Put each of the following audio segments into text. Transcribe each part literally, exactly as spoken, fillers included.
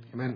Amen.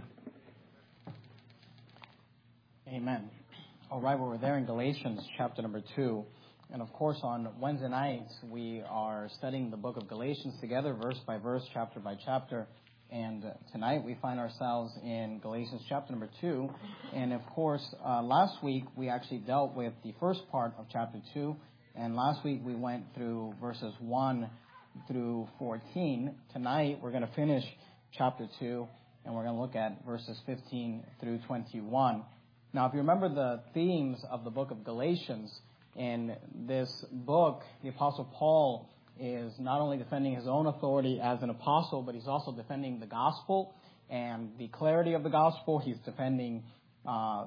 Amen. All right, well, we're there in Galatians chapter number two. And of course, on Wednesday nights, we are studying the book of Galatians together, verse by verse, chapter by chapter. And tonight we find ourselves in Galatians chapter number two. And of course, uh, last week we actually dealt with the first part of chapter two. And last week we went through verses one through fourteen. Tonight we're going to finish chapter two, and we're going to look at verses fifteen through twenty-one. Now, if you remember the themes of the book of Galatians, in this book, the Apostle Paul is not only defending his own authority as an apostle, but he's also defending the gospel and the clarity of the gospel. He's defending uh,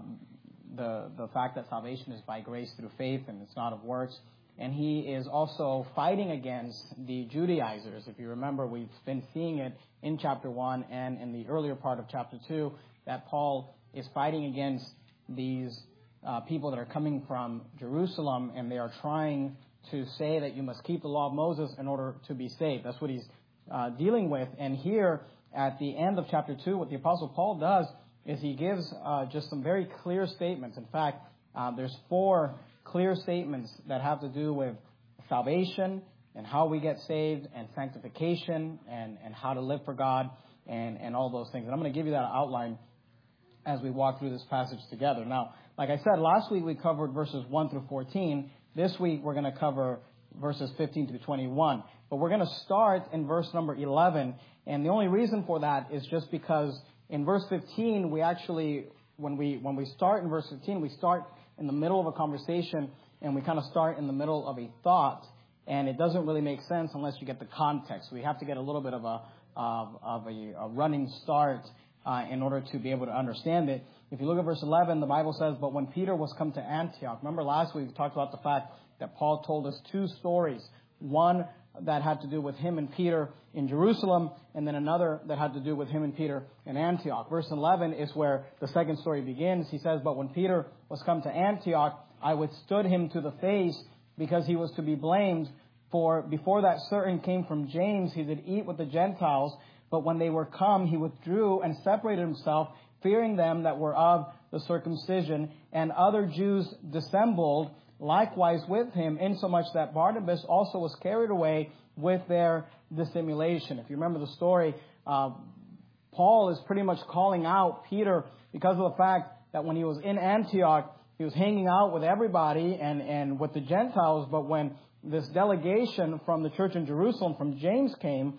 the the fact that salvation is by grace through faith and it's not of works. And he is also fighting against the Judaizers. If you remember, we've been seeing it in chapter one and in the earlier part of chapter two, that Paul is fighting against these uh, people that are coming from Jerusalem, and they are trying to say that you must keep the law of Moses in order to be saved. That's what he's uh, dealing with. And here at the end of chapter two, what the Apostle Paul does is he gives uh, just some very clear statements. In fact, uh, there's four clear statements that have to do with salvation and how we get saved and sanctification and, and how to live for God and, and all those things. And I'm going to give you that outline as we walk through this passage together. Now, like I said, last week we covered verses one through fourteen. This week we're going to cover verses fifteen through twenty-one. But we're going to start in verse number eleven. And the only reason for that is just because in verse fifteen, we actually, when we when we start in verse fifteen, we start in the middle of a conversation and we kind of start in the middle of a thought. And it doesn't really make sense unless you get the context. We have to get a little bit of a, of, of a, a running start uh, in order to be able to understand it. If you look at verse eleven, the Bible says, "But when Peter was come to Antioch," remember last week we talked about the fact that Paul told us two stories. One that had to do with him and Peter in Jerusalem, and then another that had to do with him and Peter in Antioch. Verse eleven is where the second story begins. He says, "But when Peter was come to Antioch, I withstood him to the face, because he was to be blamed. For before that certain came from James, he did eat with the Gentiles. But when they were come, he withdrew and separated himself, fearing them that were of the circumcision. And other Jews dissembled likewise with him, insomuch that Barnabas also was carried away with their dissimulation." If you remember the story, uh, Paul is pretty much calling out Peter because of the fact that when he was in Antioch, he was hanging out with everybody and, and with the Gentiles. But when this delegation from the church in Jerusalem, from James, came,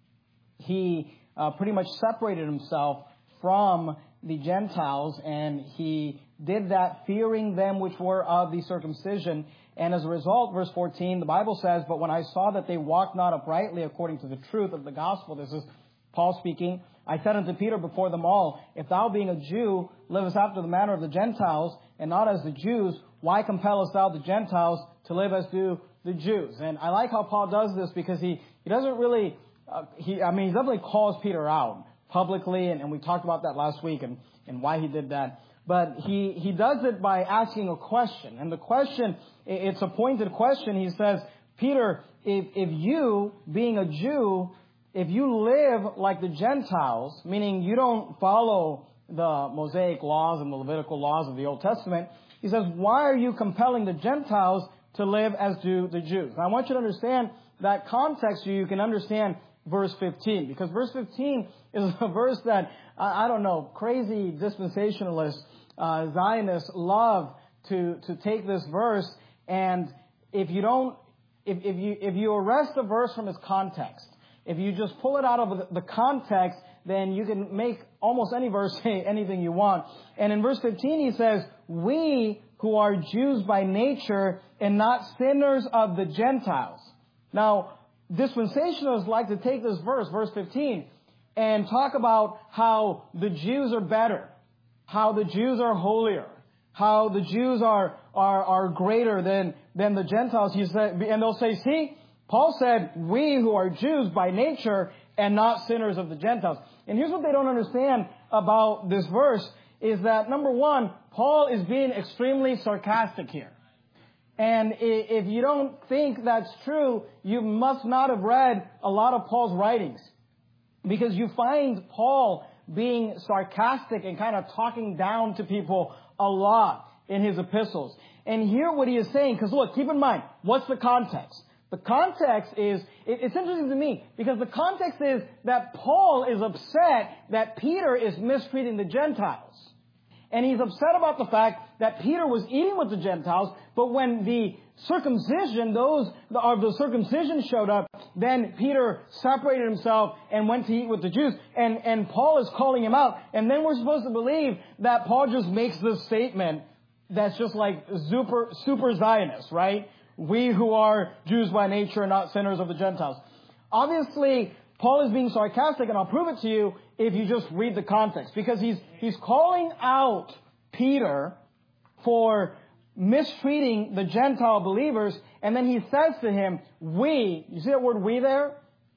he uh, pretty much separated himself from the Gentiles, and he did that fearing them which were of the circumcision. And as a result, verse fourteen, the Bible says, "But when I saw that they walked not uprightly according to the truth of the gospel," this is Paul speaking, "I said unto Peter before them all, If thou being a Jew livest after the manner of the Gentiles, and not as the Jews, why compellest thou the Gentiles to live as do the Jews?" And I like how Paul does this because he, he doesn't really, uh, he I mean, he definitely calls Peter out publicly, and, and we talked about that last week and, and why he did that. But he, he does it by asking a question. And the question, it's a pointed question. He says, "Peter, if, if you, being a Jew, if you live like the Gentiles," meaning you don't follow the Mosaic laws and the Levitical laws of the Old Testament, he says, "Why are you compelling the Gentiles to live as do the Jews?" Now, I want you to understand that context so you can understand verse fifteen, because verse fifteen is a verse that, I, I don't know, crazy dispensationalists, uh, Zionists love to, to take this verse, and if you don't, if, if you, if you arrest the verse from its context, if you just pull it out of the, the context, then you can make almost any verse say anything you want. And in verse fifteen, he says, "We who are Jews by nature and not sinners of the Gentiles." Now, dispensationalists like to take this verse, verse fifteen, and talk about how the Jews are better, how the Jews are holier, how the Jews are are, are greater than, than the Gentiles. He said, and they'll say, "See, Paul said, we who are Jews by nature and not sinners of the Gentiles." And here's what they don't understand about this verse is that, number one, Paul is being extremely sarcastic here. And if you don't think that's true, you must not have read a lot of Paul's writings. Because you find Paul being sarcastic and kind of talking down to people a lot in his epistles. And hear what he is saying, because look, keep in mind, what's the context? The context is, it's interesting to me, because the context is that Paul is upset that Peter is mistreating the Gentiles. And he's upset about the fact that Peter was eating with the Gentiles, but when the circumcision, those of the circumcision showed up, then Peter separated himself and went to eat with the Jews. And, and Paul is calling him out. And then we're supposed to believe that Paul just makes this statement that's just like super, super Zionist, right? We who are Jews by nature are not sinners of the Gentiles. Obviously, Paul is being sarcastic, and I'll prove it to you if you just read the context. Because he's, he's calling out Peter for mistreating the Gentile believers, and then he says to him, we, you see that word we there?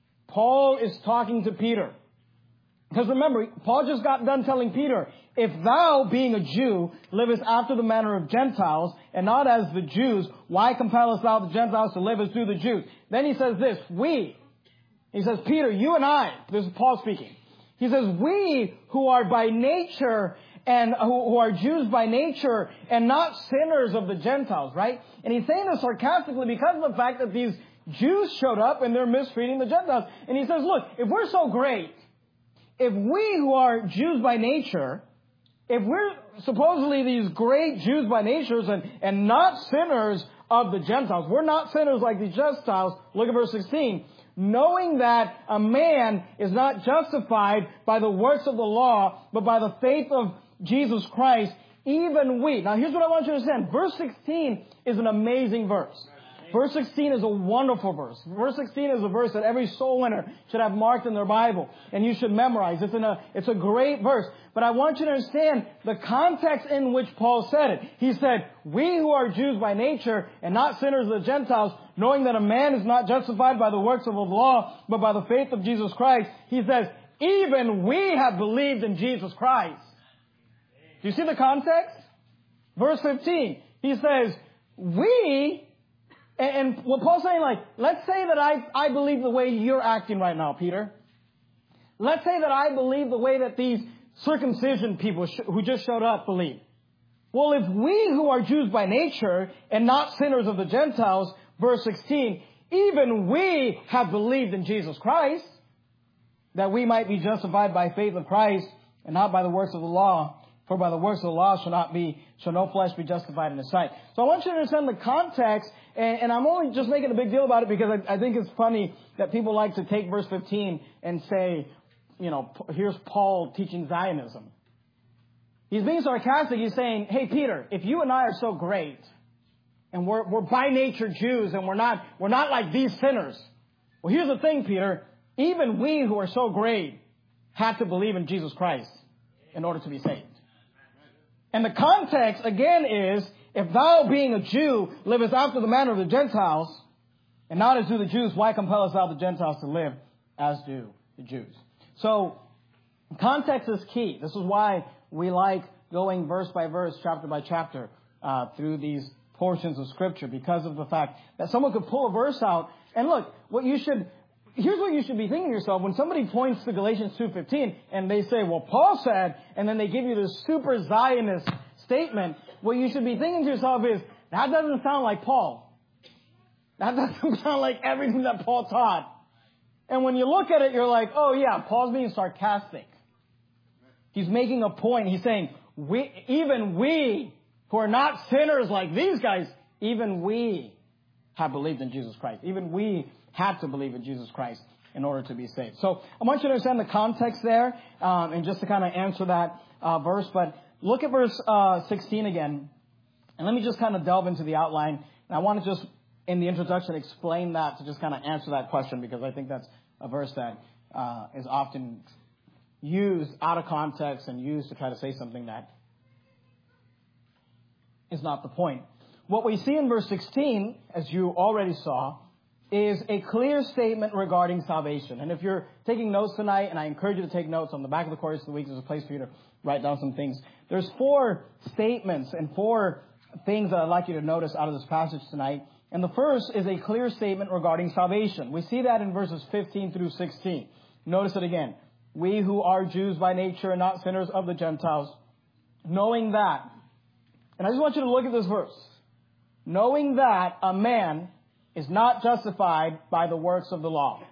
Paul is talking to Peter. Because remember, Paul just got done telling Peter, if thou, being a Jew, livest after the manner of Gentiles, and not as the Jews, why compellest thou the Gentiles to live as do the Jews? Then he says this, we. He says, Peter, you and I, this is Paul speaking. He says, we who are by nature and who, who are Jews by nature and not sinners of the Gentiles, right? And he's saying this sarcastically because of the fact that these Jews showed up and they're mistreating the Gentiles. And he says, look, if we're so great, if we who are Jews by nature, if we're supposedly these great Jews by nature and, and not sinners of the Gentiles, we're not sinners like the Gentiles, look at verse sixteen, knowing that a man is not justified by the works of the law, but by the faith of Jesus Christ, even we. Now here's what I want you to understand. Verse sixteen is an amazing verse. Verse sixteen is a wonderful verse. Verse sixteen is a verse that every soul winner should have marked in their Bible, and you should memorize. It's, in a, it's a great verse. But I want you to understand the context in which Paul said it. He said, we who are Jews by nature and not sinners of the Gentiles, knowing that a man is not justified by the works of the law, but by the faith of Jesus Christ, he says, even we have believed in Jesus Christ. Do you see the context? Verse fifteen, he says, we... And what Paul's saying, like, let's say that I, I believe the way you're acting right now, Peter. Let's say that I believe the way that these circumcision people sh- who just showed up believe. Well, if we who are Jews by nature and not sinners of the Gentiles, verse sixteen, even we have believed in Jesus Christ, that we might be justified by faith of Christ and not by the works of the law. For by the works of the law shall not be, shall no flesh be justified in His sight. So I want you to understand the context, and, and I'm only just making a big deal about it because I, I think it's funny that people like to take verse fifteen and say, you know, here's Paul teaching Zionism. He's being sarcastic. He's saying, hey, Peter, if you and I are so great, and we're, we're by nature Jews, and we're not, we're not like these sinners. Well, here's the thing, Peter. Even we who are so great had to believe in Jesus Christ in order to be saved. And the context, again, is, if thou, being a Jew, livest after the manner of the Gentiles, and not as do the Jews, why compellest thou the Gentiles to live as do the Jews? So, context is key. This is why we like going verse by verse, chapter by chapter, uh, through these portions of Scripture, because of the fact that someone could pull a verse out, and look, what you should... Here's what you should be thinking to yourself. When somebody points to Galatians two fifteen and they say, well, Paul said, and then they give you this super Zionist statement, what you should be thinking to yourself is, that doesn't sound like Paul. That doesn't sound like everything that Paul taught. And when you look at it, you're like, oh yeah, Paul's being sarcastic. He's making a point. He's saying, we, even we who are not sinners like these guys, even we have believed in Jesus Christ. Even we had to believe in Jesus Christ in order to be saved. So I want you to understand the context there, um, and just to kind of answer that uh, verse. But look at verse uh, sixteen again, and let me just kind of delve into the outline. And I want to just, in the introduction, explain that to just kind of answer that question, because I think that's a verse that uh, is often used out of context and used to try to say something that is not the point. What we see in verse sixteen, as you already saw, is a clear statement regarding salvation. And if you're taking notes tonight, and I encourage you to take notes, on the back of the Course of the Week, there's a place for you to write down some things. There's four statements and four things that I'd like you to notice out of this passage tonight. And the first is a clear statement regarding salvation. We see that in verses fifteen through sixteen. Notice it again. we who are Jews by nature and not sinners of the Gentiles, knowing that, and I just want you to look at this verse, knowing that a man is not justified by the works of the law,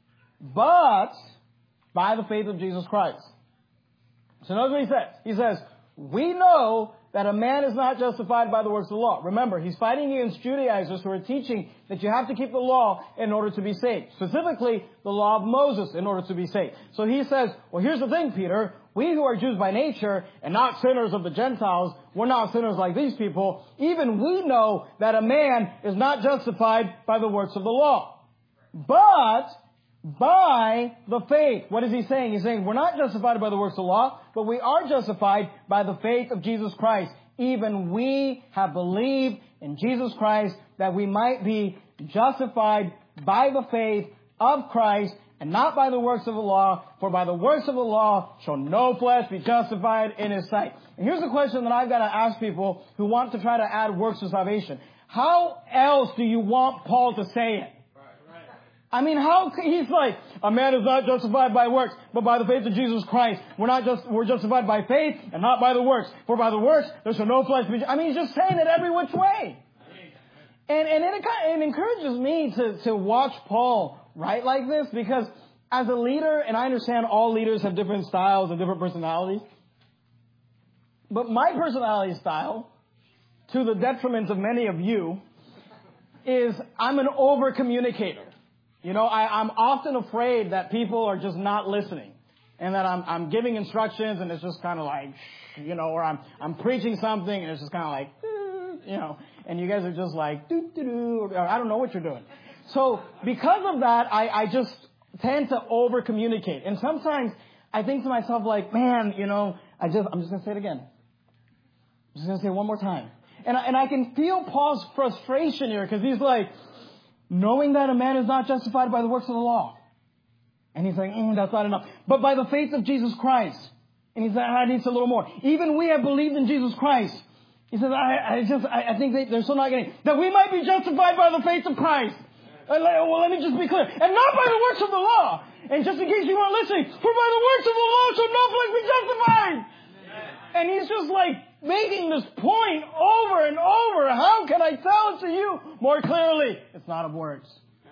but by the faith of Jesus Christ. So notice what he says. He says, we know that a man is not justified by the works of the law. Remember, he's fighting against Judaizers who are teaching that you have to keep the law in order to be saved. Specifically, the law of Moses in order to be saved. So he says, well, here's the thing, Peter. We who are Jews by nature and not sinners of the Gentiles, we're not sinners like these people. Even we know that a man is not justified by the works of the law, but by the faith. What is he saying? He's saying we're not justified by the works of the law, but we are justified by the faith of Jesus Christ. Even we have believed in Jesus Christ that we might be justified by the faith of Christ and not by the works of the law. For by the works of the law shall no flesh be justified in his sight. And here's the question that I've got to ask people who want to try to add works to salvation. How else do you want Paul to say it? I mean, how, he's like, a man is not justified by works, but by the faith of Jesus Christ. We're not just, we're justified by faith and not by the works. For by the works, there shall no flesh be, I mean, he's just saying it every which way. And, and it, it encourages me to, to watch Paul write like this, because as a leader, and I understand all leaders have different styles and different personalities, but my personality style, to the detriment of many of you, is I'm an over-communicator. You know, I, I'm often afraid that people are just not listening, and that I'm, I'm giving instructions and it's just kind of like, you know, or I'm, I'm preaching something and it's just kind of like, you know, and you guys are just like, doo doo doo, or I don't know what you're doing. So because of that, I, I just tend to over communicate. And sometimes I think to myself like, man, you know, I just, I'm just going to say it again. I'm just going to say it one more time. And I, and I can feel Paul's frustration here, because he's like, knowing that a man is not justified by the works of the law. And he's like, mm, that's not enough. But by the faith of Jesus Christ. And he's like, I need a little more. Even we have believed in Jesus Christ. He says, I, I just, I, I think they, they're still not getting, that we might be justified by the faith of Christ. And like, well, let me just be clear. And not by the works of the law. And just in case you weren't listening, for by the works of the law shall no flesh be justified. And he's just like making this point over and over. How can I tell it to you more clearly? It's not of works.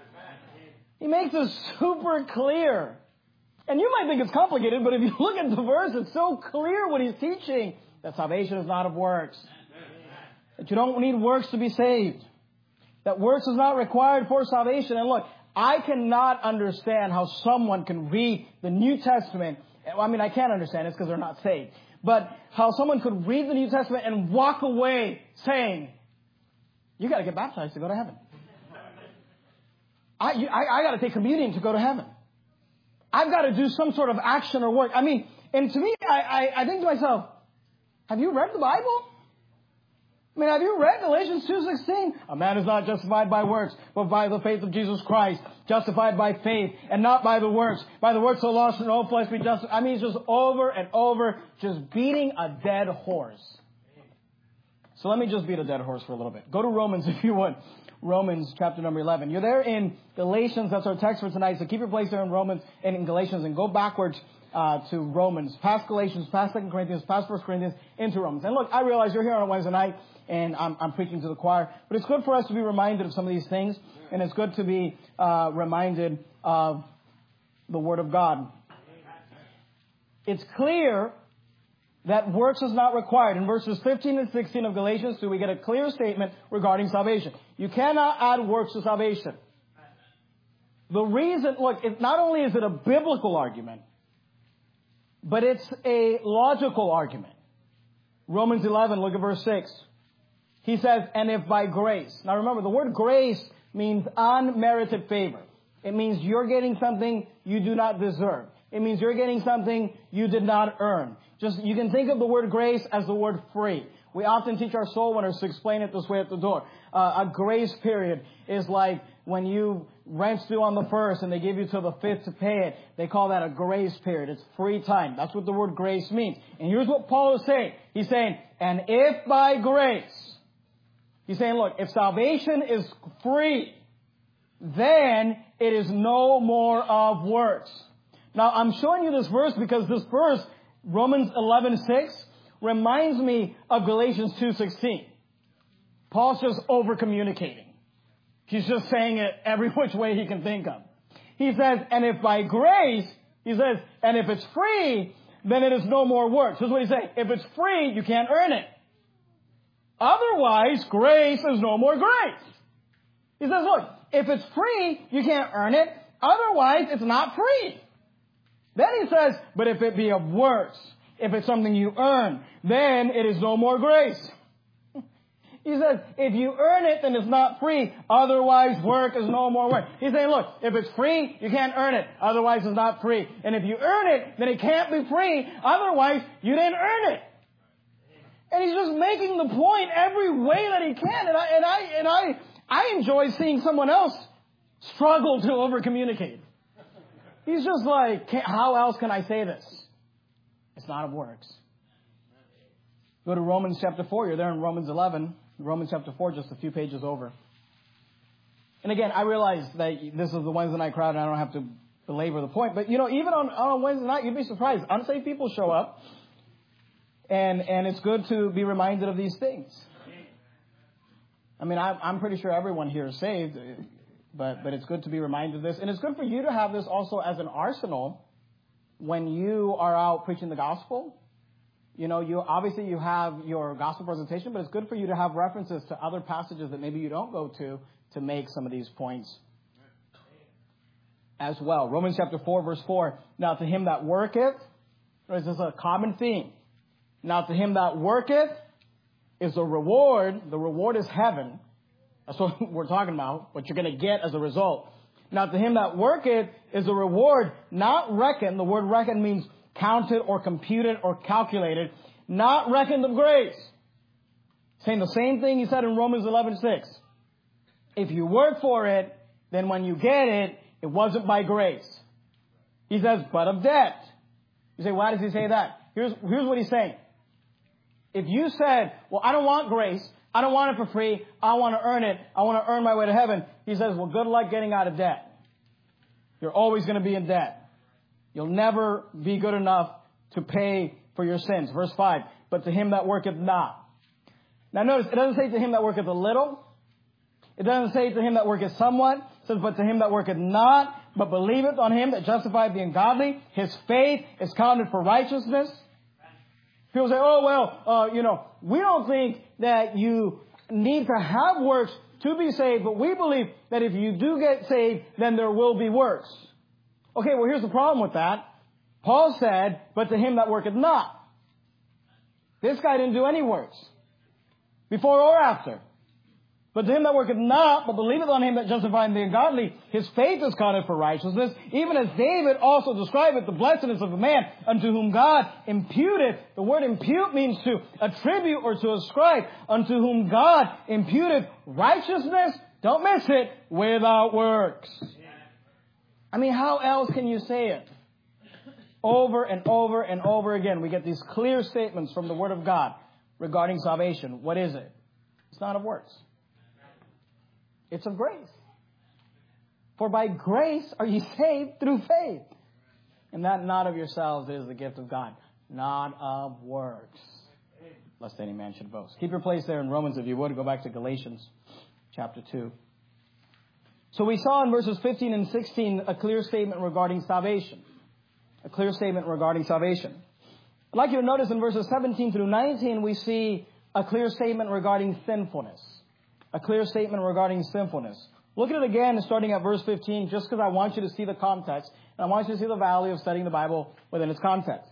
He makes it super clear. And you might think it's complicated, but if you look at the verse, it's so clear what he's teaching, that salvation is not of works. That you don't need works to be saved. That works is not required for salvation. And look, I cannot understand how someone can read the New Testament. I mean, I can't understand it because they're not saved. But how someone could read the New Testament and walk away saying, you got to get baptized to go to heaven. I, I, I got to take communion to go to heaven. I've got to do some sort of action or work. I mean, and to me, I, I, I think to myself, have you read the Bible? I mean, have you read Galatians two sixteen? A man is not justified by works, but by the faith of Jesus Christ. Justified by faith and not by the works. By the works of the law shall no flesh be justified. I mean, it's just over and over, just beating a dead horse. So let me just beat a dead horse for a little bit. Go to Romans if you would. Romans chapter number eleven. You're there in Galatians. That's our text for tonight. So keep your place there in Romans and in Galatians and go backwards uh, to Romans. Past Galatians, past Second Corinthians, past First Corinthians, into Romans. And look, I realize you're here on a Wednesday night and I'm, I'm preaching to the choir, but it's good for us to be reminded of some of these things, and it's good to be uh, reminded of the Word of God. It's clear that works is not required. In verses fifteen and sixteen of Galatians two, we get a clear statement regarding salvation. You cannot add works to salvation. The reason, look, it, not only is it a biblical argument, but it's a logical argument. Romans eleven, look at verse six. He says, and if by grace. Now remember, the word grace means unmerited favor. It means you're getting something you do not deserve. It means you're getting something you did not earn. Just, you can think of the word grace as the word free. We often teach our soul winners to explain it this way at the door. Uh, a grace period is like when you rent's due on the first and they give you till the fifth to pay it. They call that a grace period. It's free time. That's what the word grace means. And here's what Paul is saying. He's saying, and if by grace, he's saying, look, if salvation is free, then it is no more of works. Now, I'm showing you this verse because this verse, Romans eleven six, reminds me of Galatians two sixteen. Paul's just over-communicating. He's just saying it every which way he can think of. He says, and if by grace, he says, and if it's free, then it is no more works. Here's what he's saying. If it's free, you can't earn it. Otherwise, grace is no more grace. He says, look, if it's free, you can't earn it. Otherwise, it's not free. Then he says, but if it be of works, if it's something you earn, then it is no more grace. He says, if you earn it, then it's not free. Otherwise, work is no more work. He's saying, look, if it's free, you can't earn it. Otherwise, it's not free. And if you earn it, then it can't be free. Otherwise, you didn't earn it. And he's just making the point every way that he can. And I, and I, and I, I enjoy seeing someone else struggle to over-communicate. He's just like, how else can I say this? It's not of works. Go to Romans chapter four. You're there in Romans eleven. Romans chapter four, just a few pages over. And again, I realize that this is the Wednesday night crowd and I don't have to belabor the point. But, you know, even on, on a Wednesday night, you'd be surprised. Unsaved people show up. And, and it's good to be reminded of these things. I mean, I'm, I'm pretty sure everyone here is saved. But, but it's good to be reminded of this. And it's good for you to have this also as an arsenal when you are out preaching the gospel. You know, you obviously you have your gospel presentation, but it's good for you to have references to other passages that maybe you don't go to to make some of these points as well. Romans chapter four, verse four. Now to him that worketh, this is a common theme. Now to him that worketh is a reward. The reward is heaven. That's what we're talking about, what you're going to get as a result. Now to him that worketh is a reward not reckoned. The word reckoned means counted or computed or calculated, not reckoned of grace. Saying the same thing he said in Romans eleven six. If you work for it, then when you get it, it wasn't by grace. He says, but of debt. You say, why does he say that? Here's, here's what he's saying. If you said, well, I don't want grace, I don't want it for free, I want to earn it, I want to earn my way to heaven, he says, well, good luck getting out of debt. You're always going to be in debt. You'll never be good enough to pay for your sins. Verse five, but to him that worketh not. Now notice, it doesn't say to him that worketh a little. It doesn't say to him that worketh somewhat. It says, but to him that worketh not, but believeth on him that justifieth the ungodly, his faith is counted for righteousness. People say, oh, well, uh, you know, we don't think that you need to have works to be saved, but we believe that if you do get saved, then there will be works. Okay, well, here's the problem with that. Paul said, but to him that worketh not. This guy didn't do any works, before or after. But to him that worketh not, but believeth on him that justifieth the ungodly, his faith is counted for righteousness, even as David also describeth the blessedness of a man unto whom God imputeth. The word impute means to attribute or to ascribe. Unto whom God imputeth righteousness, don't miss it, without works. I mean, how else can you say it? Over and over and over again, we get these clear statements from the Word of God regarding salvation. What is it? It's not of works. It's of grace. For by grace are ye saved through faith. And that not of yourselves is the gift of God, not of works, lest any man should boast. Keep your place there in Romans if you would. Go back to Galatians chapter two. So we saw in verses fifteen and sixteen a clear statement regarding salvation. A clear statement regarding salvation. I'd like you to notice in verses seventeen through nineteen we see a clear statement regarding sinfulness. A clear statement regarding sinfulness. Look at it again starting at verse fifteen just because I want you to see the context and I want you to see the value of studying the Bible within its context.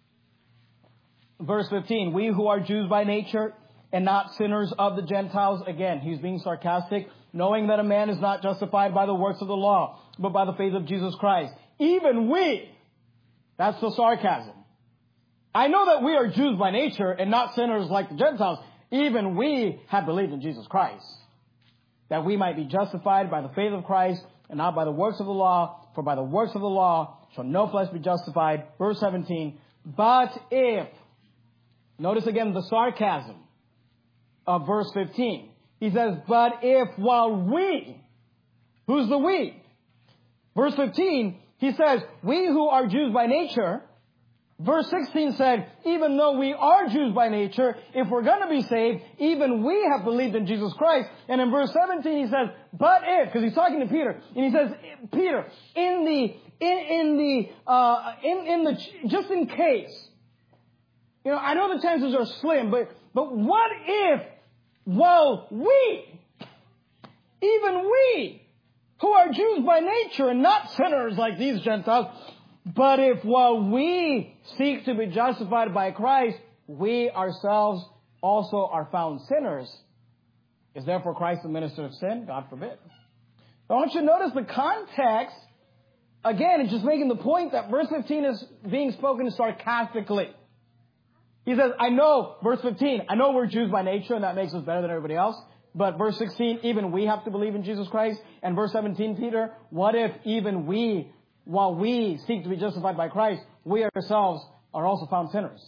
Verse fifteen, we who are Jews by nature and not sinners of the Gentiles. Again, he's being sarcastic. Knowing that a man is not justified by the works of the law, but by the faith of Jesus Christ. Even we. That's the sarcasm. I know that we are Jews by nature and not sinners like the Gentiles. Even we have believed in Jesus Christ, that we might be justified by the faith of Christ and not by the works of the law. For by the works of the law shall no flesh be justified. Verse seventeen. But if, notice again the sarcasm of verse fifteen. He says, but if while we, who's the we? Verse fifteen, he says, we who are Jews by nature, verse sixteen said, even though we are Jews by nature, if we're going to be saved, even we have believed in Jesus Christ. And in verse seventeen he says, but if, because he's talking to Peter, and he says, Peter, in the, in, in the, uh, in, in the, just in case, you know, I know the chances are slim, but, but what if, well, we, even we, who are Jews by nature and not sinners like these Gentiles, but if while we seek to be justified by Christ, we ourselves also are found sinners, is therefore Christ the minister of sin? God forbid. I want you to notice the context. Again, it's just making the point that verse fifteen is being spoken sarcastically. He says, I know, verse fifteen, I know we're Jews by nature and that makes us better than everybody else. But verse sixteen, even we have to believe in Jesus Christ. And verse seventeen, Peter, what if even we, while we seek to be justified by Christ, we ourselves are also found sinners?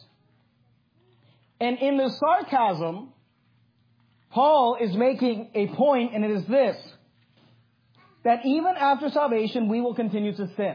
And in the sarcasm, Paul is making a point, and it is this, that even after salvation, we will continue to sin.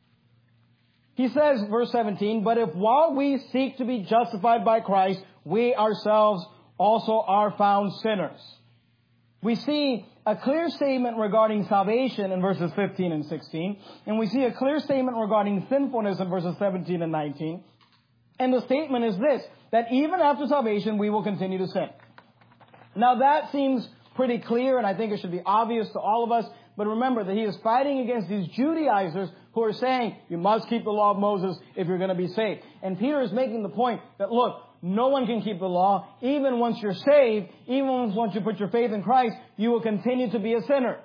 He says, verse seventeen, but if while we seek to be justified by Christ, we ourselves also are found sinners. We see a clear statement regarding salvation in verses fifteen and sixteen. And we see a clear statement regarding sinfulness in verses seventeen and nineteen. And the statement is this, that even after salvation, we will continue to sin. Now that seems pretty clear, and I think it should be obvious to all of us. But remember that he is fighting against these Judaizers who are saying, you must keep the law of Moses if you're going to be saved. And Peter is making the point that, look, no one can keep the law. Even once you're saved, even once you put your faith in Christ, you will continue to be a sinner.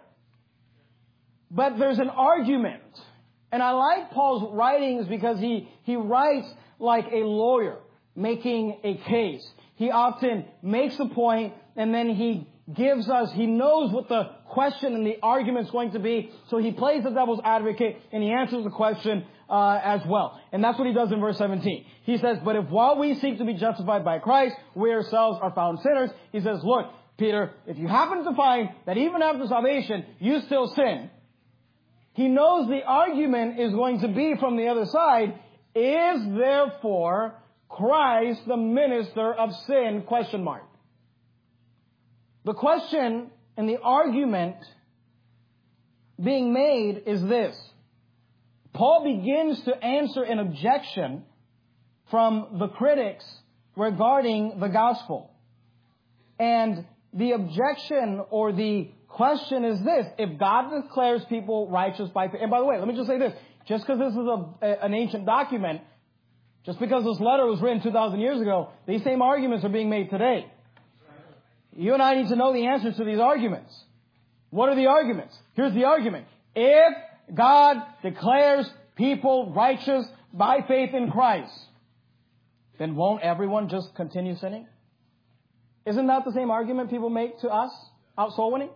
But there's an argument. And I like Paul's writings because he, he writes like a lawyer making a case. He often makes a point and then he gives us, he knows what the question and the argument is going to be. So he plays the devil's advocate and he answers the question uh, as well. And that's what he does in verse seventeen. He says, but if while we seek to be justified by Christ, we ourselves are found sinners. He says, look, Peter, if you happen to find that even after salvation, you still sin, he knows the argument is going to be from the other side, is therefore Christ the minister of sin, question mark. The question and the argument being made is this. Paul begins to answer an objection from the critics regarding the gospel. And the objection or the question is this. If God declares people righteous by faith, and by the way, let me just say this. Just because this is a, a, an ancient document, just because this letter was written two thousand years ago, these same arguments are being made today. You and I need to know the answers to these arguments. What are the arguments? Here's the argument. If God declares people righteous by faith in Christ, then won't everyone just continue sinning? Isn't that the same argument people make to us out soul winning?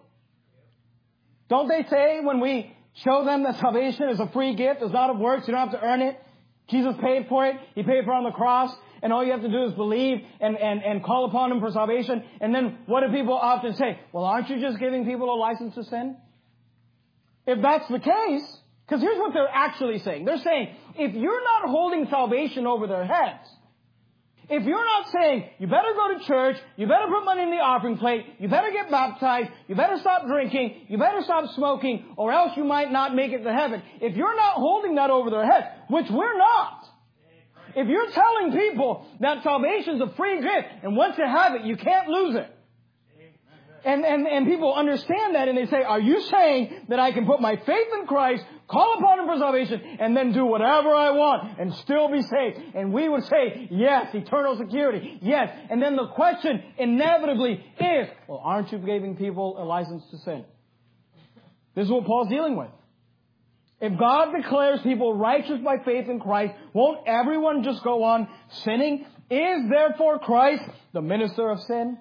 Don't they say when we show them that salvation is a free gift, it's not of works, you don't have to earn it. Jesus paid for it. He paid for it on the cross. And all you have to do is believe and, and, and call upon Him for salvation. And then what do people often say? Well, aren't you just giving people a license to sin? If that's the case, because here's what they're actually saying. They're saying, if you're not holding salvation over their heads, if you're not saying, you better go to church, you better put money in the offering plate, you better get baptized, you better stop drinking, you better stop smoking, or else you might not make it to heaven. If you're not holding that over their heads, which we're not, if you're telling people that salvation is a free gift, and once you have it, you can't lose it. And, and, and people understand that and they say, are you saying that I can put my faith in Christ, call upon Him for salvation, and then do whatever I want and still be saved? And we would say, yes, eternal security, yes. And then the question inevitably is, well, aren't you giving people a license to sin? This is what Paul's dealing with. If God declares people righteous by faith in Christ, won't everyone just go on sinning? Is therefore Christ the minister of sin?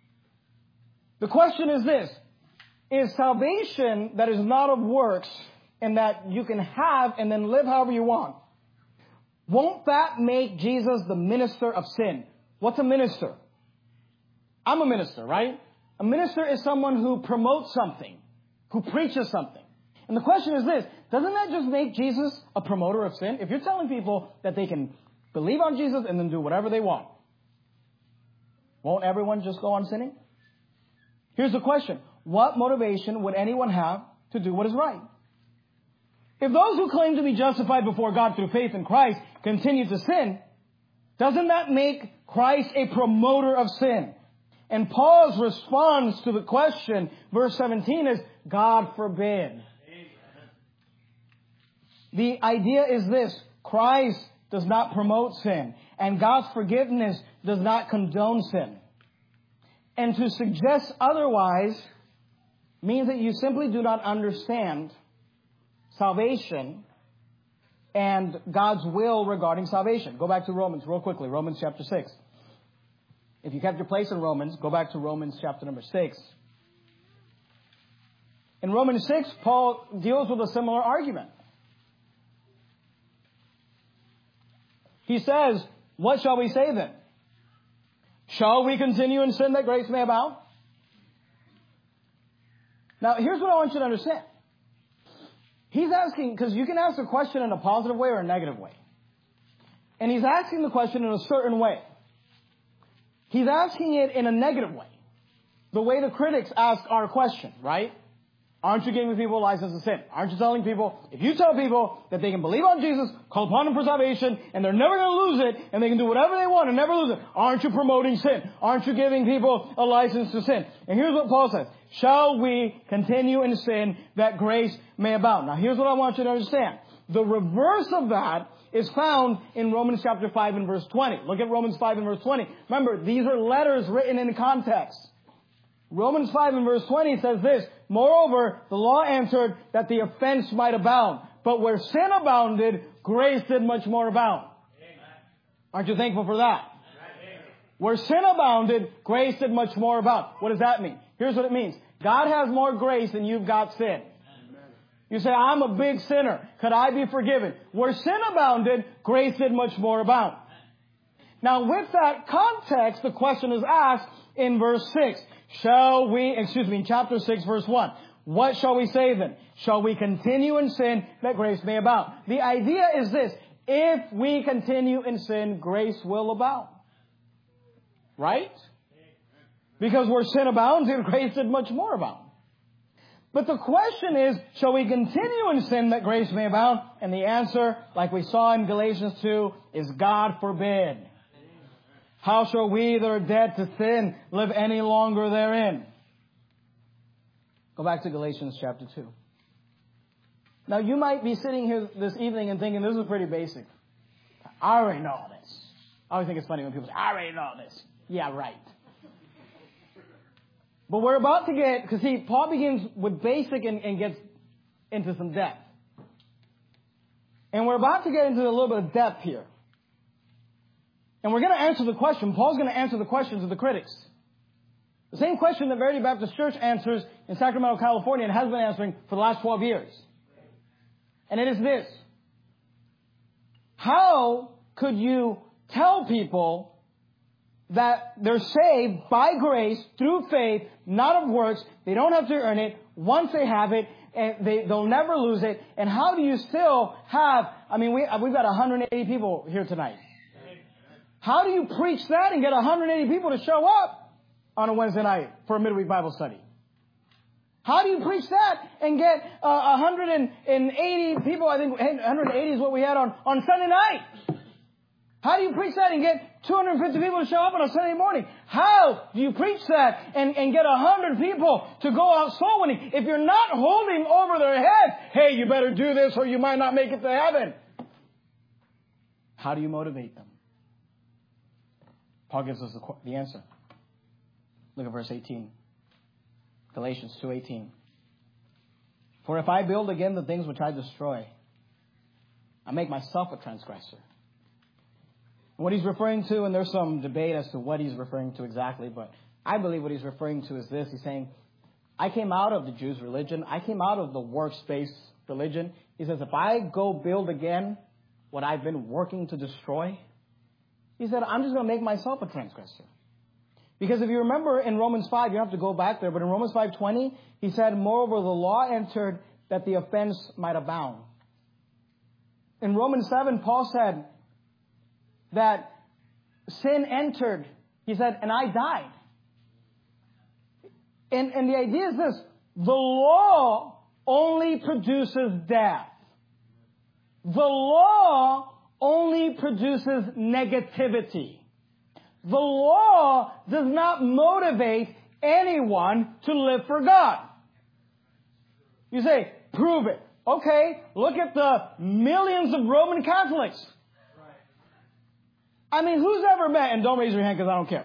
The question is this. Is salvation that is not of works and that you can have and then live however you want, won't that make Jesus the minister of sin? What's a minister? I'm a minister, right? A minister is someone who promotes something, who preaches something. And the question is this, doesn't that just make Jesus a promoter of sin? If you're telling people that they can believe on Jesus and then do whatever they want, won't everyone just go on sinning? Here's the question. What motivation would anyone have to do what is right? If those who claim to be justified before God through faith in Christ continue to sin, doesn't that make Christ a promoter of sin? And Paul's response to the question, verse seventeen, is, God forbid. The idea is this, Christ does not promote sin, and God's forgiveness does not condone sin. And to suggest otherwise means that you simply do not understand salvation and God's will regarding salvation. Go back to Romans real quickly, Romans chapter six. If you kept your place in Romans, go back to Romans chapter number six. In Romans six, Paul deals with a similar argument. He says, what shall we say then? Shall we continue in sin that grace may abound? Now, here's what I want you to understand. He's asking, because you can ask the question in a positive way or a negative way. And he's asking the question in a certain way. He's asking it in a negative way. The way the critics ask our question, right? Aren't you giving people a license to sin? Aren't you telling people, if you tell people that they can believe on Jesus, call upon Him for salvation, and they're never going to lose it, and they can do whatever they want and never lose it, aren't you promoting sin? Aren't you giving people a license to sin? And here's what Paul says. Shall we continue in sin that grace may abound? Now here's what I want you to understand. The reverse of that is found in Romans chapter five and verse twenty. Look at Romans five and verse twenty. Remember, these are letters written in context. Romans five and verse twenty says this, moreover, the law answered that the offense might abound. But where sin abounded, grace did much more abound. Amen. Aren't you thankful for that? Amen. Where sin abounded, grace did much more abound. What does that mean? Here's what it means. God has more grace than you've got sin. Amen. You say, I'm a big sinner. Could I be forgiven? Where sin abounded, grace did much more abound. Now, with that context, the question is asked in verse six. Shall we, excuse me, in chapter six, verse one. What shall we say then? Shall we continue in sin that grace may abound? The idea is this. If we continue in sin, grace will abound. Right? Because where sin abounds, grace did much more abound. But the question is, shall we continue in sin that grace may abound? And the answer, like we saw in Galatians two, is God forbid. How shall we that are dead to sin live any longer therein? Go back to Galatians chapter two. Now you might be sitting here this evening and thinking, this is pretty basic. I already know all this. I always think it's funny when people say, I already know this. Yeah, right. But we're about to get, because see, Paul begins with basic and, and gets into some depth. And we're about to get into a little bit of depth here. And we're going to answer the question. Paul's going to answer the questions of the critics. The same question that Verity Baptist Church answers in Sacramento, California, and has been answering for the last twelve years. And it is this. How could you tell people that they're saved by grace, through faith, not of works, they don't have to earn it, once they have it, and they, they'll never lose it, and how do you still have, I mean, we, we've got one hundred eighty people here tonight. How do you preach that and get one hundred eighty people to show up on a Wednesday night for a midweek Bible study? How do you preach that and get uh, one hundred eighty people, I think one hundred eighty is what we had on, on Sunday night? How do you preach that and get two hundred fifty people to show up on a Sunday morning? How do you preach that and, and get one hundred people to go out soul winning if you're not holding over their head, hey, you better do this or you might not make it to heaven? How do you motivate them? Paul gives us the, the answer. Look at verse eighteen. Galatians two eighteen. For if I build again the things which I destroy, I make myself a transgressor. What he's referring to, and there's some debate as to what he's referring to exactly, but I believe what he's referring to is this. He's saying, I came out of the Jews' religion. I came out of the works-based religion. He says, if I go build again what I've been working to destroy, he said, I'm just going to make myself a transgressor. Because if you remember in Romans five, you have to go back there, but in Romans five twenty, he said, moreover, the law entered that the offense might abound. In Romans seven, Paul said that sin entered. He said, and I died. And, and the idea is this: the law only produces death. The law only produces negativity. The law does not motivate anyone to live for God. You say, prove it. Okay, look at the millions of Roman Catholics. I mean, who's ever met, and don't raise your hand because I don't care.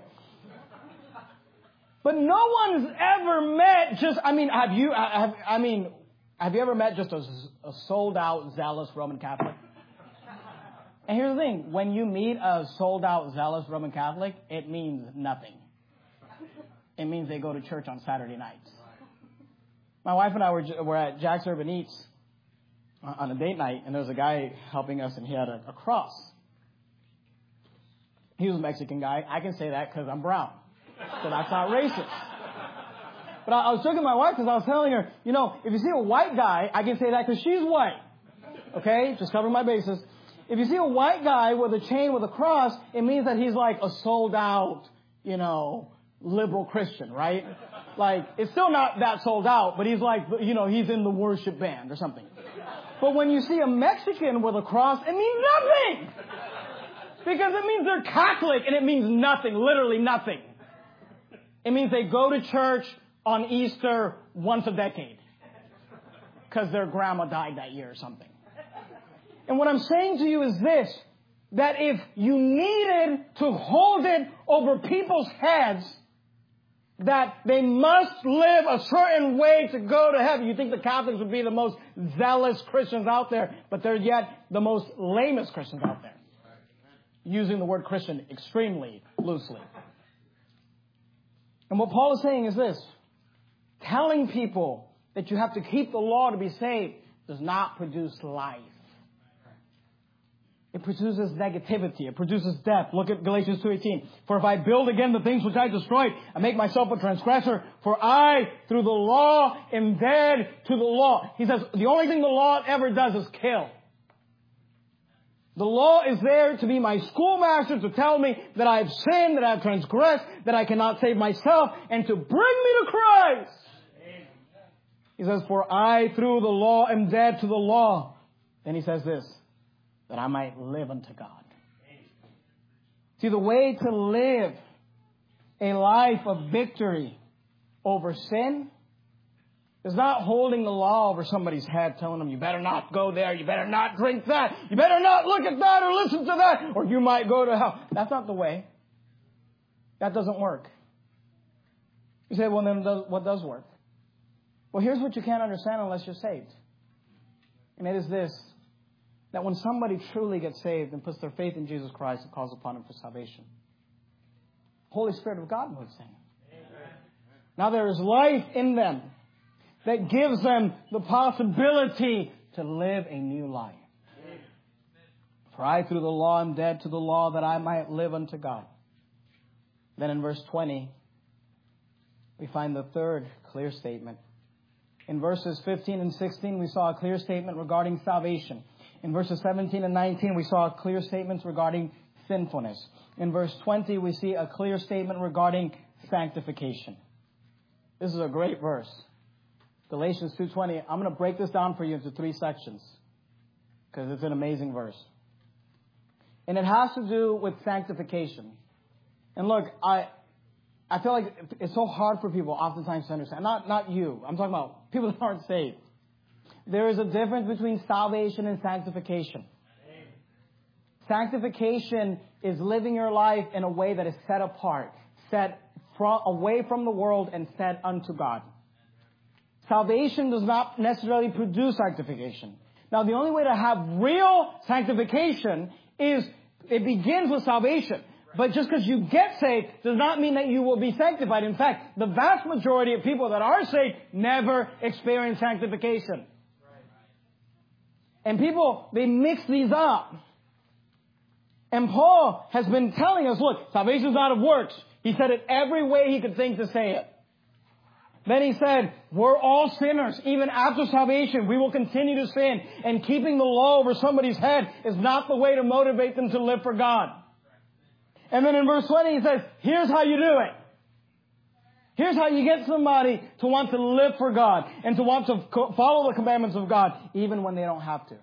But no one's ever met just, I mean, have you, have, I mean, have you ever met just a, a sold out, zealous Roman Catholic? And here's the thing, when you meet a sold out, zealous Roman Catholic, it means nothing. It means they go to church on Saturday nights. My wife and I were, were at Jack's Urban Eats on a date night, and there was a guy helping us, and he had a, a cross. He was a Mexican guy. I can say that because I'm brown. So that's not racist. But I, I was talking to my wife because I was telling her, you know, if you see a white guy, I can say that because she's white. Okay? Just covering my bases. If you see a white guy with a chain with a cross, it means that he's like a sold out, you know, liberal Christian, right? Like, it's still not that sold out, but he's like, you know, he's in the worship band or something. But when you see a Mexican with a cross, it means nothing. Because it means they're Catholic, and it means nothing, literally nothing. It means they go to church on Easter once a decade. Because their grandma died that year or something. And what I'm saying to you is this, that if you needed to hold it over people's heads, that they must live a certain way to go to heaven. You think the Catholics would be the most zealous Christians out there, but they're yet the most lamest Christians out there. Using the word Christian extremely loosely. And what Paul is saying is this: telling people that you have to keep the law to be saved does not produce life. It produces negativity. It produces death. Look at Galatians two eighteen. For if I build again the things which I destroyed, I make myself a transgressor. For I, through the law, am dead to the law. He says, the only thing the law ever does is kill. The law is there to be my schoolmaster, to tell me that I have sinned, that I have transgressed, that I cannot save myself, and to bring me to Christ. He says, for I, through the law, am dead to the law. Then he says this, that I might live unto God. See, the way to live a life of victory over sin is not holding the law over somebody's head, telling them, you better not go there, you better not drink that, you better not look at that or listen to that, or you might go to hell. That's not the way. That doesn't work. You say, well, then what does work? Well, here's what you can't understand unless you're saved. And it is this, that when somebody truly gets saved and puts their faith in Jesus Christ and calls upon Him for salvation, Holy Spirit of God moves in. Now there is life in them that gives them the possibility to live a new life. For I, through the law, am dead to the law, that I might live unto God. Then in verse twenty, we find the third clear statement. In verses fifteen and sixteen, we saw a clear statement regarding salvation. In verses seventeen and nineteen, we saw clear statements regarding sinfulness. In verse twenty, we see a clear statement regarding sanctification. This is a great verse. Galatians two twenty. I'm going to break this down for you into three sections because it's an amazing verse. And it has to do with sanctification. And look, I I feel like it's so hard for people oftentimes to understand. Not, not you. I'm talking about people that aren't saved. There is a difference between salvation and sanctification. Sanctification is living your life in a way that is set apart, set from, away from the world and set unto God. Salvation does not necessarily produce sanctification. Now, the only way to have real sanctification is it begins with salvation. But just because you get saved does not mean that you will be sanctified. In fact, the vast majority of people that are saved never experience sanctification. And people, they mix these up. And Paul has been telling us, look, salvation is not of works. He said it every way he could think to say it. Then he said, we're all sinners. Even after salvation, we will continue to sin. And keeping the law over somebody's head is not the way to motivate them to live for God. And then in verse twenty, he says, here's how you do it. Here's how you get somebody to want to live for God and to want to follow the commandments of God, even when they don't have to.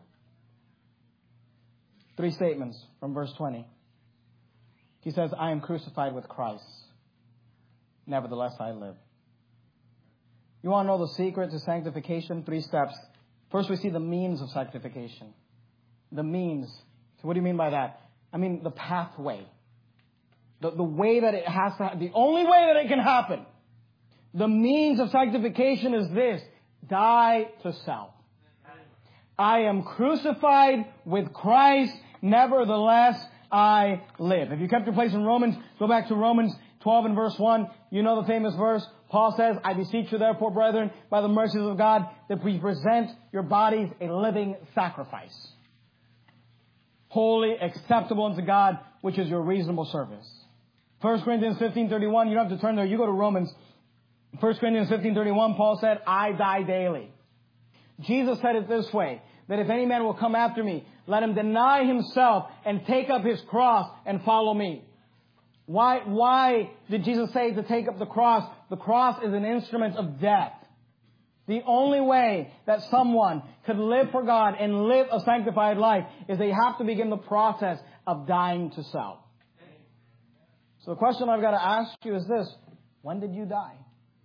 Three statements from verse twenty. He says, I am crucified with Christ. Nevertheless, I live. You want to know the secret to sanctification? Three steps. First, we see the means of sanctification. The means. So what do you mean by that? I mean the pathway. The, the way that it has to happen. The only way that it can happen. The means of sanctification is this. Die to self. I am crucified with Christ. Nevertheless, I live. If you kept your place in Romans, go back to Romans twelve and verse one. You know the famous verse. Paul says, I beseech you therefore, brethren, by the mercies of God, that we present your bodies a living sacrifice. Holy, acceptable unto God, which is your reasonable service. First Corinthians fifteen thirty-one, you don't have to turn there. You go to Romans. First Corinthians fifteen thirty-one, Paul said, I die daily. Jesus said it this way, that if any man will come after me, let him deny himself and take up his cross and follow me. Why, why did Jesus say to take up the cross? The cross is an instrument of death. The only way that someone could live for God and live a sanctified life is they have to begin the process of dying to self. So the question I've got to ask you is this. When did you die?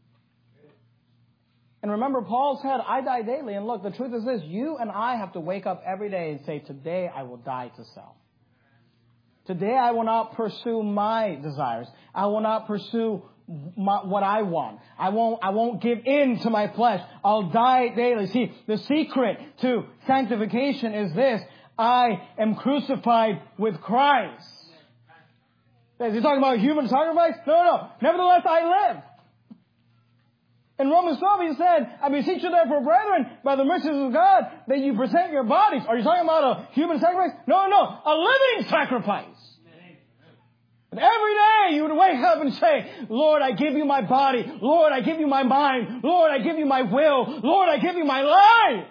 And remember, Paul said, I die daily. And look, the truth is this. You and I have to wake up every day and say, today I will die to self. Today I will not pursue my desires. I will not pursue my, what I want. I won't, I won't give in to my flesh. I'll die daily. See, the secret to sanctification is this. I am crucified with Christ. Is he talking about human sacrifice? No, no. Nevertheless, I live. In Romans twelve, he said, I beseech you therefore, brethren, by the mercies of God, that you present your bodies. Are you talking about a human sacrifice? No, no. A living sacrifice. And every day you would wake up and say, Lord, I give you my body. Lord, I give you my mind. Lord, I give you my will. Lord, I give you my life.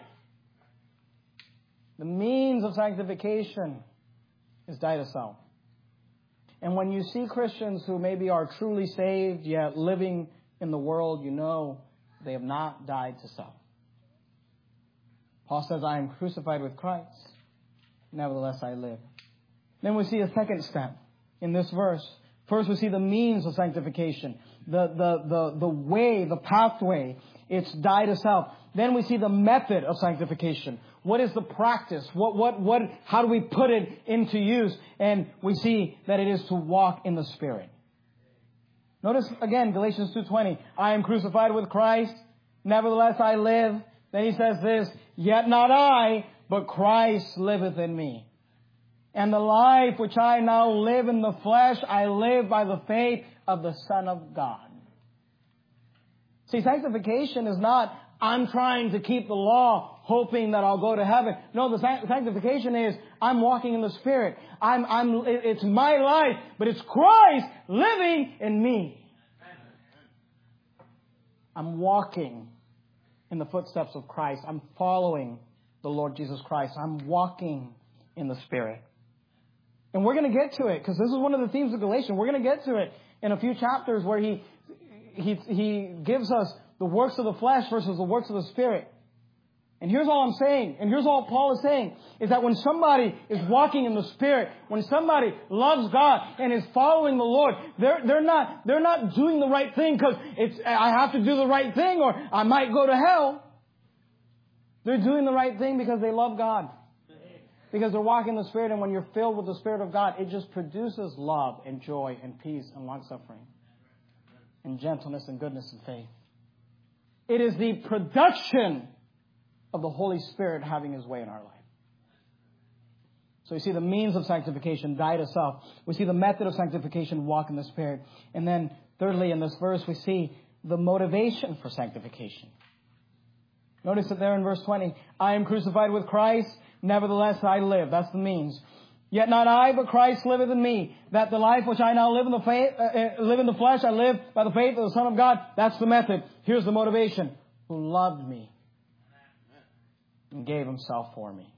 The means of sanctification is die to self. And when you see Christians who maybe are truly saved, yet living in the world, you know they have not died to self. Paul says, I am crucified with Christ. Nevertheless, I live. Then we see a second step in this verse. First, we see the means of sanctification. The, the, the, the way, the pathway. It's die to self. Then we see the method of sanctification. What is the practice? What, what, what, how do we put it into use? And we see that it is to walk in the Spirit. Notice again, Galatians two twenty. I am crucified with Christ. Nevertheless, I live. Then he says this, yet not I, but Christ liveth in me. And the life which I now live in the flesh, I live by the faith of the Son of God. See, sanctification is not, I'm trying to keep the law, hoping that I'll go to heaven. No, the sanctification is, I'm walking in the Spirit. I'm, I'm, it's my life, but it's Christ living in me. I'm walking in the footsteps of Christ. I'm following the Lord Jesus Christ. I'm walking in the Spirit. And we're going to get to it, because this is one of the themes of Galatians. We're going to get to it in a few chapters where he, he, he gives us the works of the flesh versus the works of the Spirit. And here's all I'm saying, and here's all Paul is saying, is that when somebody is walking in the Spirit, when somebody loves God and is following the Lord, they're, they're not, they're not doing the right thing because it's, I have to do the right thing or I might go to hell. They're doing the right thing because they love God. Because they're walking in the Spirit, and when you're filled with the Spirit of God, it just produces love and joy and peace and long-suffering and gentleness and goodness and faith. It is the production of the Holy Spirit having His way in our life. So we see the means of sanctification, die to self. We see the method of sanctification, walk in the Spirit. And then thirdly, in this verse, we see the motivation for sanctification. Notice it there in verse twenty. I am crucified with Christ, nevertheless I live. That's the means. Yet not I, but Christ liveth in me. That the life which I now live in the faith, uh, live in the flesh, I live by the faith of the Son of God. That's the method. Here's the motivation. Who loved me and gave himself for me.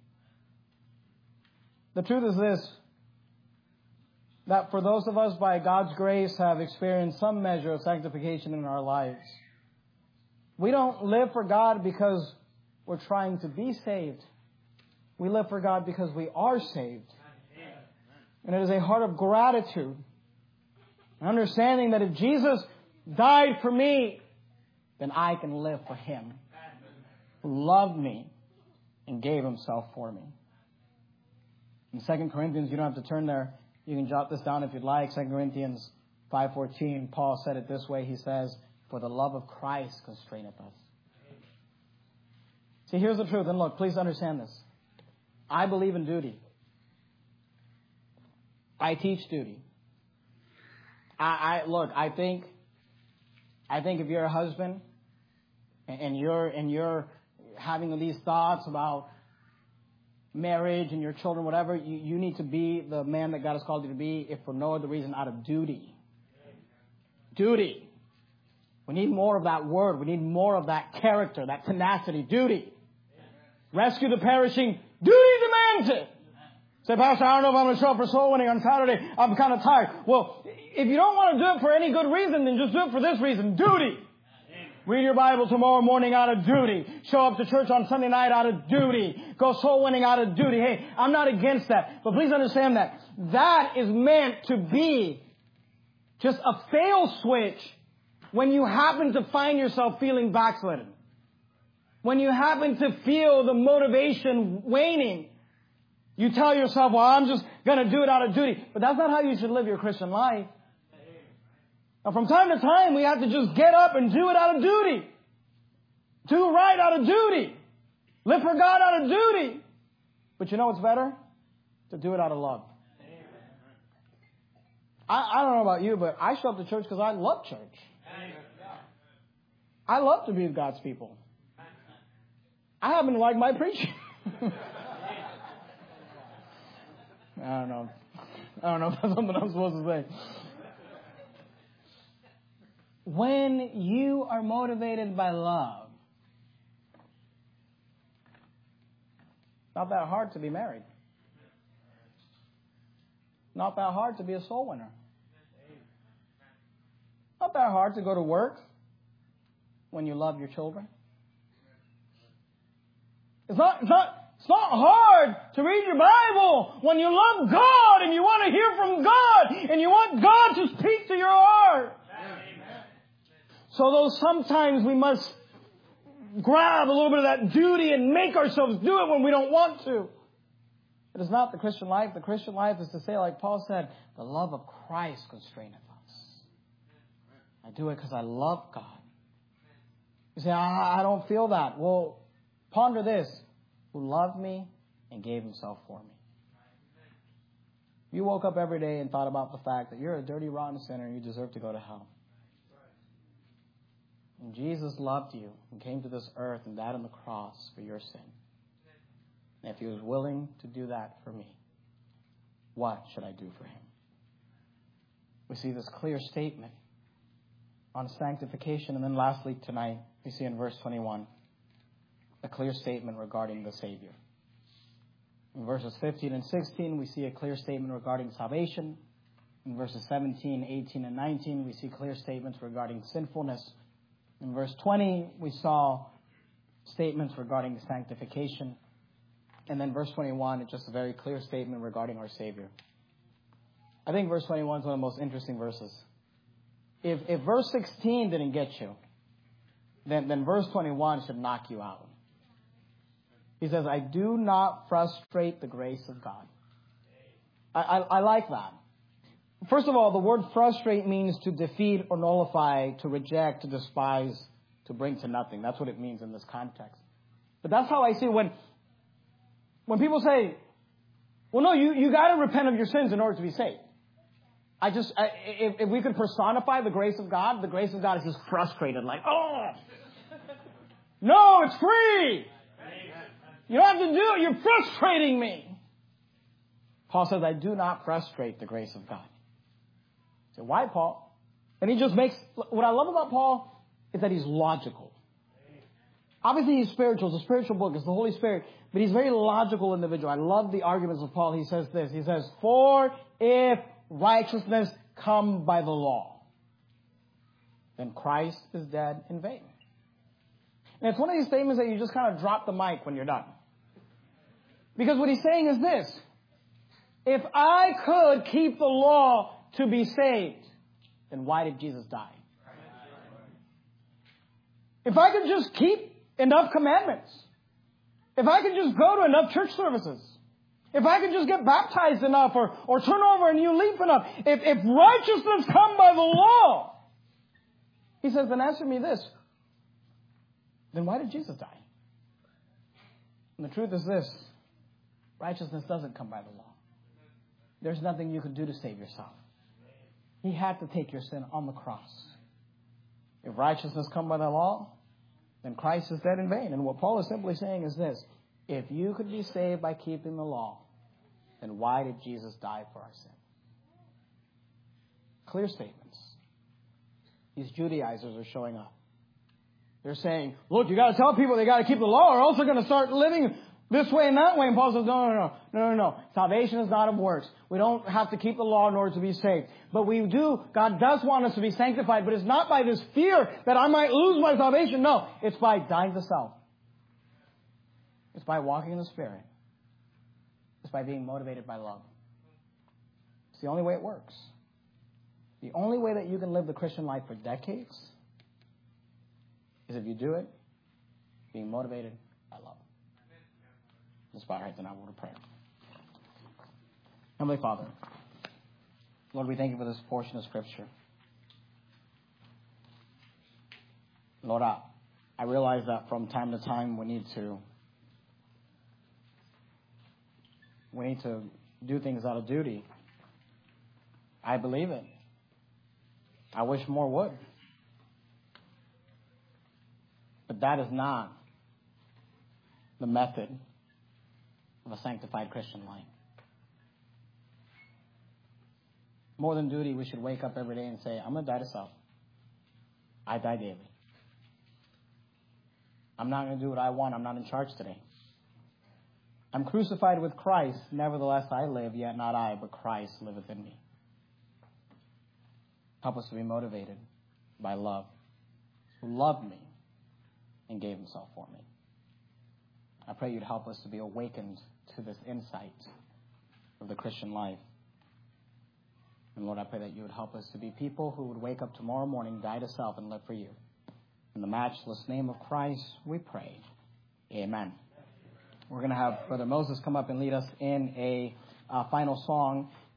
The truth is this, that for those of us by God's grace have experienced some measure of sanctification in our lives, we don't live for God because we're trying to be saved. We live for God because we are saved. And it is a heart of gratitude. Understanding that if Jesus died for me, then I can live for Him, who loved me and gave himself for me. In Second Corinthians, you don't have to turn there. You can jot this down if you'd like. Second Corinthians five fourteen, Paul said it this way. He says, for the love of Christ constraineth us. See, here's the truth. And look, please understand this. I believe in duty. I teach duty. I, I look, I think, I think if you're a husband and, and you're, and you're having these thoughts about marriage and your children, whatever, you, you need to be the man that God has called you to be, if for no other reason, out of duty. Duty. We need more of that word. We need more of that character, that tenacity. Duty. Rescue the perishing. Duty demands it. Say, Pastor, I don't know if I'm going to show up for soul winning on Saturday. I'm kind of tired. Well, if you don't want to do it for any good reason, then just do it for this reason. Duty. Read your Bible tomorrow morning out of duty. Show up to church on Sunday night out of duty. Go soul winning out of duty. Hey, I'm not against that. But please understand that that is meant to be just a fail switch when you happen to find yourself feeling backslidden. When you happen to feel the motivation waning. You tell yourself, well, I'm just going to do it out of duty. But that's not how you should live your Christian life. Now, from time to time, we have to just get up and do it out of duty. Do right out of duty. Live for God out of duty. But you know what's better? To do it out of love. I, I don't know about you, but I show up to church because I love church. I love to be with God's people. I happen to like my preaching. I don't know. I don't know if that's something I'm supposed to say. When you are motivated by love, not that hard to be married. Not that hard to be a soul winner. Not that hard to go to work when you love your children. It's not, it's not, it's not hard to read your Bible when you love God and you want to hear from God and you want God to speak to your heart. So though sometimes we must grab a little bit of that duty and make ourselves do it when we don't want to. It is not the Christian life. The Christian life is to say, like Paul said, the love of Christ constraineth us. I do it because I love God. You say, I, I don't feel that. Well, ponder this. Who loved me and gave himself for me. You woke up every day and thought about the fact that you're a dirty, rotten sinner and you deserve to go to hell. And Jesus loved you and came to this earth and died on the cross for your sin. And if he was willing to do that for me, what should I do for him? We see this clear statement on sanctification. And then lastly tonight, we see in verse twenty-one, a clear statement regarding the Savior. In verses fifteen and sixteen, we see a clear statement regarding salvation. In verses seventeen, eighteen, and nineteen, we see clear statements regarding sinfulness. In verse twenty, we saw statements regarding sanctification. And then verse twenty-one, it's just a very clear statement regarding our Savior. I think verse twenty-one is one of the most interesting verses. If, if verse sixteen didn't get you, then, then verse twenty-one should knock you out. He says, I do not frustrate the grace of God. I, I, I like that. First of all, the word frustrate means to defeat or nullify, to reject, to despise, to bring to nothing. That's what it means in this context. But that's how I see it. When, when people say, well, no, you, you got to repent of your sins in order to be saved. I just, I, if, if we could personify the grace of God, the grace of God is just frustrated, like, oh, no, it's free. You don't have to do it. You're frustrating me. Paul says, I do not frustrate the grace of God. So why, Paul? And he just makes, what I love about Paul is that he's logical. Obviously he's spiritual. It's a spiritual book. It's the Holy Spirit. But he's a very logical individual. I love the arguments of Paul. He says this. He says, for if righteousness come by the law, then Christ is dead in vain. And it's one of these statements that you just kind of drop the mic when you're done. Because what he's saying is this. If I could keep the law to be saved, then why did Jesus die? If I could just keep enough commandments, if I could just go to enough church services, if I could just get baptized enough or, or turn over a new leaf enough, if, if righteousness come by the law, he says, then answer me this. Then why did Jesus die? And the truth is this. Righteousness doesn't come by the law. There's nothing you can do to save yourself. He had to take your sin on the cross. If righteousness come by the law, then Christ is dead in vain. And what Paul is simply saying is this. If you could be saved by keeping the law, then why did Jesus die for our sin? Clear statements. These Judaizers are showing up. They're saying, look, you got to tell people they got to keep the law or else they're going to start living this way and that way. And Paul says, no, no, no, no, no, no. Salvation is not of works. We don't have to keep the law in order to be saved. But we do, God does want us to be sanctified, but it's not by this fear that I might lose my salvation. No, it's by dying to self. It's by walking in the Spirit. It's by being motivated by love. It's the only way it works. The only way that you can live the Christian life for decades is if you do it being motivated by love. Let's bow our heads and I will to prayer. Heavenly Father, Lord, we thank you for this portion of Scripture. Lord, I, I realize that from time to time we need to we need to do things out of duty. I believe it. I wish more would. But that is not the method of a sanctified Christian life. More than duty, we should wake up every day and say, I'm going to die to self. I die daily. I'm not going to do what I want. I'm not in charge today. I'm crucified with Christ. Nevertheless, I live, yet not I, but Christ liveth in me. Help us to be motivated by love, who loved me and gave himself for me. I pray you'd help us to be awakened to this insight of the Christian life. And Lord, I pray that you would help us to be people who would wake up tomorrow morning, die to self, and live for you. In the matchless name of Christ, we pray. Amen. We're going to have Brother Moses come up and lead us in a uh, final song.